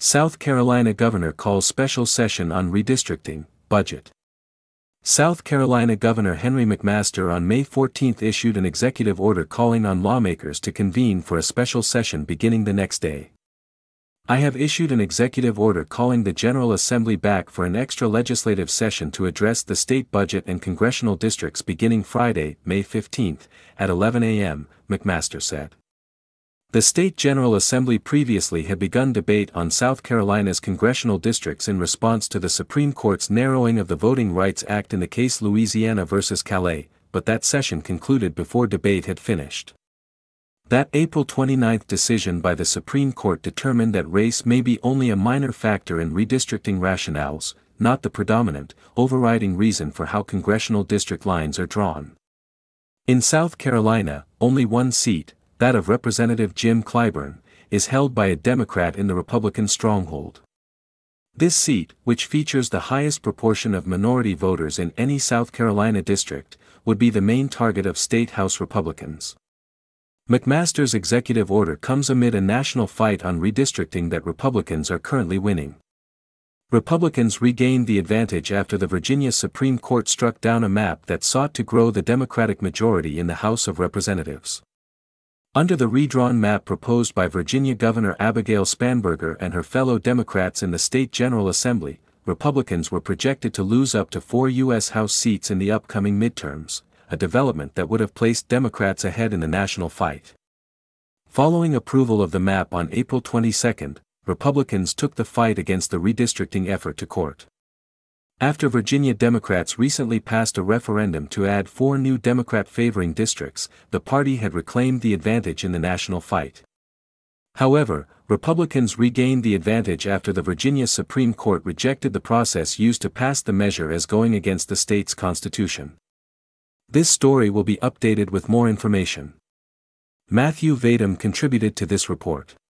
South Carolina governor calls special session on redistricting, budget. South Carolina Governor Henry McMaster on May 14 issued an executive order calling on lawmakers to convene for a special session beginning the next day. I have issued an executive order calling the General Assembly back for an extra legislative session to address the state budget and congressional districts beginning Friday, May 15, at 11 a.m., McMaster said. The State General Assembly previously had begun debate on South Carolina's congressional districts in response to the Supreme Court's narrowing of the Voting Rights Act in the case Louisiana v. Calais, but that session concluded before debate had finished. That April 29 decision by the Supreme Court determined that race may be only a minor factor in redistricting rationales, not the predominant, overriding reason for how congressional district lines are drawn. In South Carolina, only one seat, that of Representative Jim Clyburn, is held by a Democrat in the Republican stronghold. This seat, which features the highest proportion of minority voters in any South Carolina district, would be the main target of State House Republicans. McMaster's executive order comes amid a national fight on redistricting that Republicans are currently winning. Republicans regained the advantage after the Virginia Supreme Court struck down a map that sought to grow the Democratic majority in the House of Representatives. Under the redrawn map proposed by Virginia Governor Abigail Spanberger and her fellow Democrats in the State General Assembly, Republicans were projected to lose up to 4 U.S. House seats in the upcoming midterms, a development that would have placed Democrats ahead in the national fight. Following approval of the map on April 22, Republicans took the fight against the redistricting effort to court. After Virginia Democrats recently passed a referendum to add 4 new Democrat-favoring districts, the party had reclaimed the advantage in the national fight. However, Republicans regained the advantage after the Virginia Supreme Court rejected the process used to pass the measure as going against the state's constitution. This story will be updated with more information. Matthew Vadum contributed to this report.